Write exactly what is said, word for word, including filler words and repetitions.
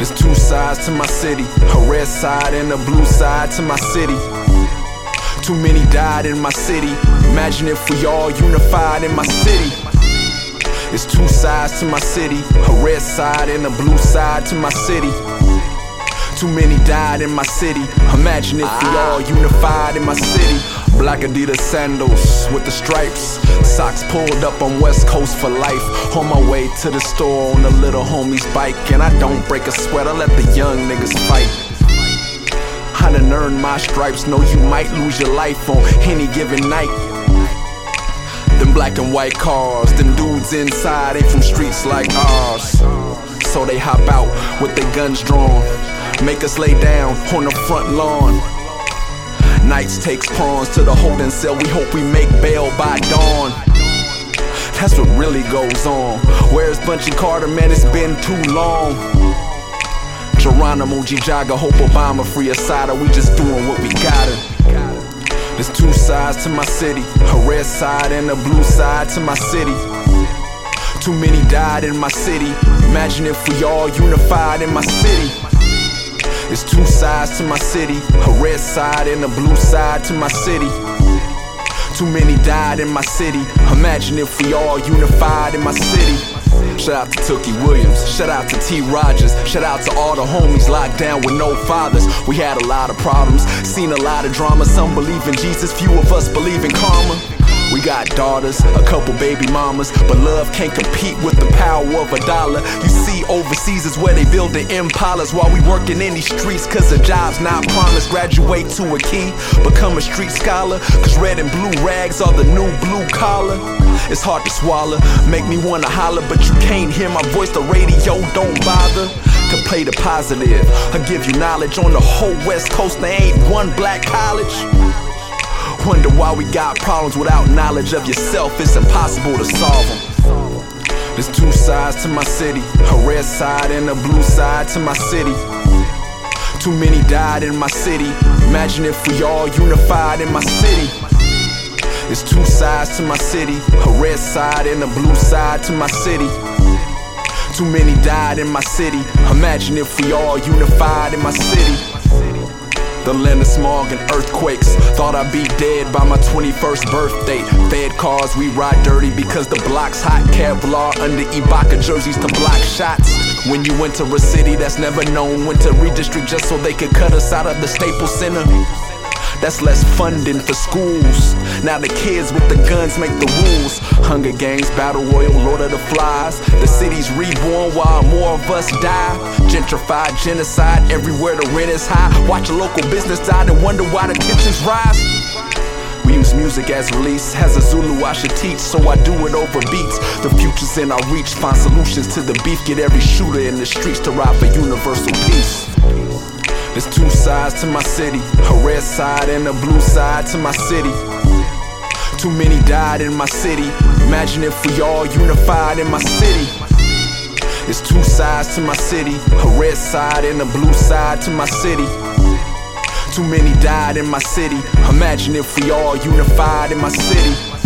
There's two sides to my city, a red side and a blue side to my city. Too many died in my city. Imagine if we all unified in my city. There's two sides to my city, a red side and a blue side to my city. Too many died in my city. Imagine if we all unified in my city. Black Adidas sandals with the stripes, socks pulled up on West Coast for life. On my way to the store on the little homie's bike, and I don't break a sweat, I let the young niggas fight. I done earned my stripes, know you might lose your life on any given night. Them black and white cars, them dudes inside ain't from streets like ours. So they hop out with their guns drawn, make us lay down on the front lawn. Nights takes pawns to the holding cell, we hope we make bail by dawn. That's what really goes on. Where's Bunchy Carter, man, it's been too long. Geronimo G. Jaga, hope Obama free Assata, we just doing what we gotta. There's two sides to my city, a red side and a blue side to my city. Too many died in my city. Imagine if we all unified in my city. There's two sides to my city, a red side and a blue side to my city. Too many died in my city. Imagine if we all unified in my city. Shout out to Tookie Williams, shout out to T. Rogers, shout out to all the homies locked down with no fathers. We had a lot of problems, seen a lot of drama. Some believe in Jesus, few of us believe in karma. We got daughters, a couple baby mamas, but love can't compete with the power of a dollar. You see, overseas is where they build the impalas, while we working in these streets cause the job's not promised. Graduate to a key, become a street scholar, cause red and blue rags are the new blue collar. It's hard to swallow, make me wanna holler, but you can't hear my voice, the radio don't bother to play the positive. I give you knowledge on the whole West Coast, there ain't one black college. Wonder why we got problems without knowledge of yourself, it's impossible to solve them. There's two sides to my city, a red side and a blue side to my city. Too many died in my city. Imagine if we all unified in my city. There's two sides to my city, a red side and a blue side to my city. Too many died in my city. Imagine if we all unified in my city. The land of smog and earthquakes, thought I'd be dead by my twenty-first birthday. Fed cars, we ride dirty because the block's hot. Kevlar under Ibaka jerseys to block shots. When you enter a city that's never known, went to redistrict just so they could cut us out of the Staples Center. That's less funding for schools. Now the kids with the guns make the rules. Hunger Games, Battle Royale, Lord of the Flies. The city's reborn while more of us die. Gentrified, genocide, everywhere the rent is high. Watch a local business die and wonder why the tensions rise. We use music as release, as a Zulu I should teach, so I do it over beats. The future's in our reach, find solutions to the beef. Get every shooter in the streets to rob for universal peace. There's two sides to my city, a red side and a blue side to my city. Too many died in my city. Imagine if we all unified in my city. There's two sides to my city, a red side and a blue side to my city. Too many died in my city. Imagine if we all unified in my city.